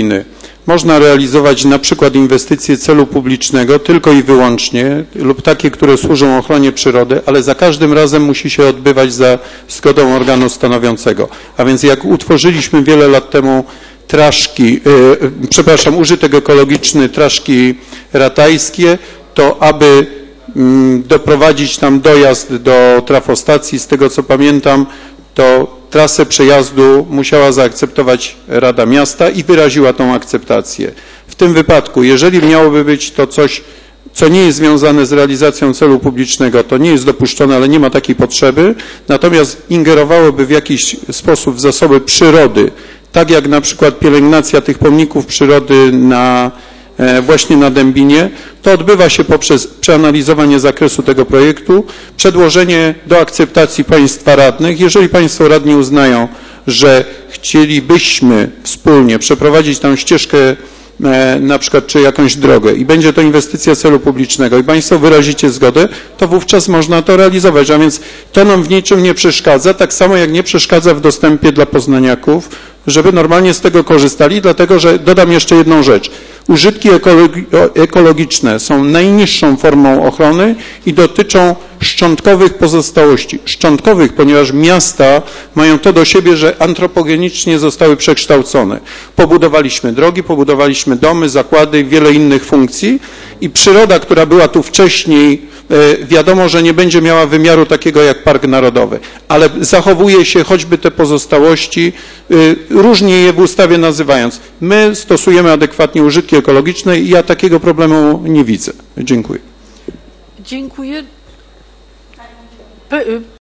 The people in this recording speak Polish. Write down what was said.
gminy można realizować na przykład inwestycje celu publicznego tylko i wyłącznie lub takie, które służą ochronie przyrody, ale za każdym razem musi się odbywać za zgodą organu stanowiącego. A więc jak utworzyliśmy wiele lat temu użytek ekologiczny Traszki Ratajskie, to aby doprowadzić tam dojazd do trafostacji, z tego co pamiętam, to trasę przejazdu musiała zaakceptować Rada Miasta i wyraziła tą akceptację. W tym wypadku, jeżeli miałoby być to coś, co nie jest związane z realizacją celu publicznego, to nie jest dopuszczone, ale nie ma takiej potrzeby, natomiast ingerowałoby w jakiś sposób w zasoby przyrody, tak jak na przykład pielęgnacja tych pomników przyrody właśnie na Dębinie, to odbywa się poprzez przeanalizowanie zakresu tego projektu, przedłożenie do akceptacji Państwa radnych. Jeżeli Państwo radni uznają, że chcielibyśmy wspólnie przeprowadzić tą ścieżkę na przykład czy jakąś drogę i będzie to inwestycja celu publicznego i Państwo wyrazicie zgodę, to wówczas można to realizować, a więc to nam w niczym nie przeszkadza, tak samo jak nie przeszkadza w dostępie dla poznaniaków, żeby normalnie z tego korzystali, dlatego że dodam jeszcze jedną rzecz. Użytki ekologiczne są najniższą formą ochrony i dotyczą szczątkowych pozostałości. Szczątkowych, ponieważ miasta mają to do siebie, że antropogenicznie zostały przekształcone. Pobudowaliśmy drogi, pobudowaliśmy domy, zakłady, wiele innych funkcji i przyroda, która była tu wcześniej, wiadomo, że nie będzie miała wymiaru takiego jak Park Narodowy, ale zachowuje się choćby te pozostałości, różnie je w ustawie nazywając. My stosujemy adekwatnie użytki ekologiczne i ja takiego problemu nie widzę. Dziękuję. Dziękuję.